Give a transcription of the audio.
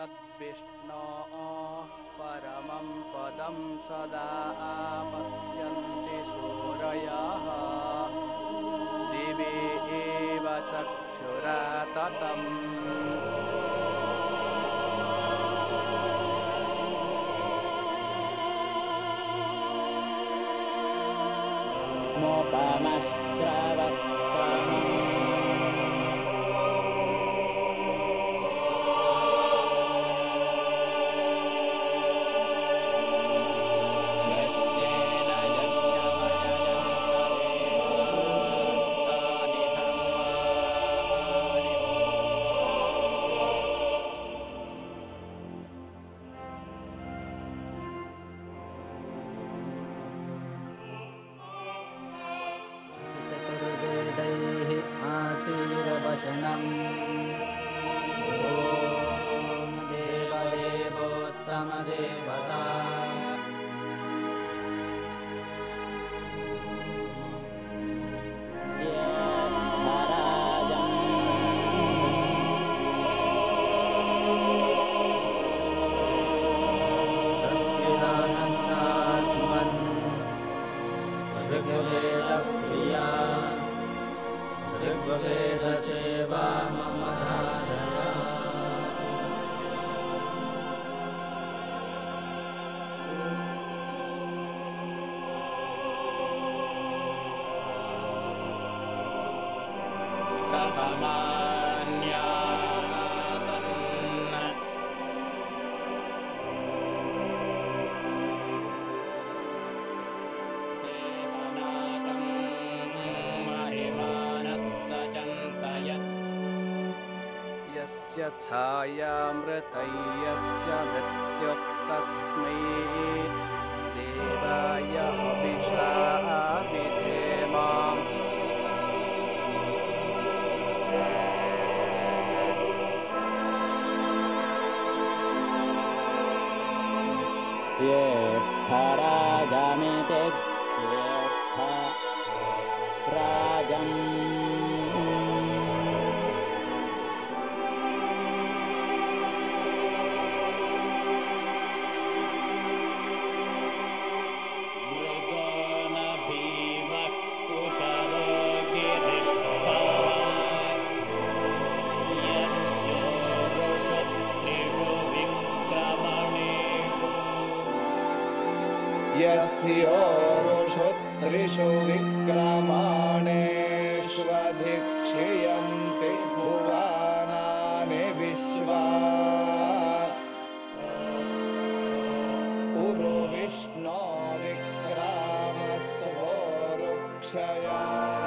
तद्विष्णोः परमं पदं सदा पश्यन्ति सूरयः दिवि एव चक्षुराततम् चतुर्वेदैः आशीर्वचनम् ॐ देवदेवोत्तमदेवता सच्चिदानन्दात्मन् ऋग्वेदप्रिया ऋग्वेदसेवा मम धारया कथमान्यासन् देवनाथं महिमानः सचन्तयत् यस्य छायामृतं यस्य मृत्युः तस्मै देवाय हविषा विधेम ज्येष्ठराजमिति ज्येष्ठराजम् मृगो न भीमः कुशरो गिरिष्ठः यस्योरुषत्रिषु विक्रमणेषु यस्योरुषु त्रिषु विक्रमाणेष्वधिक्षियन्ति भुवनानि विश्वा उरु विष्णो विक्रामस्वोरुक्षया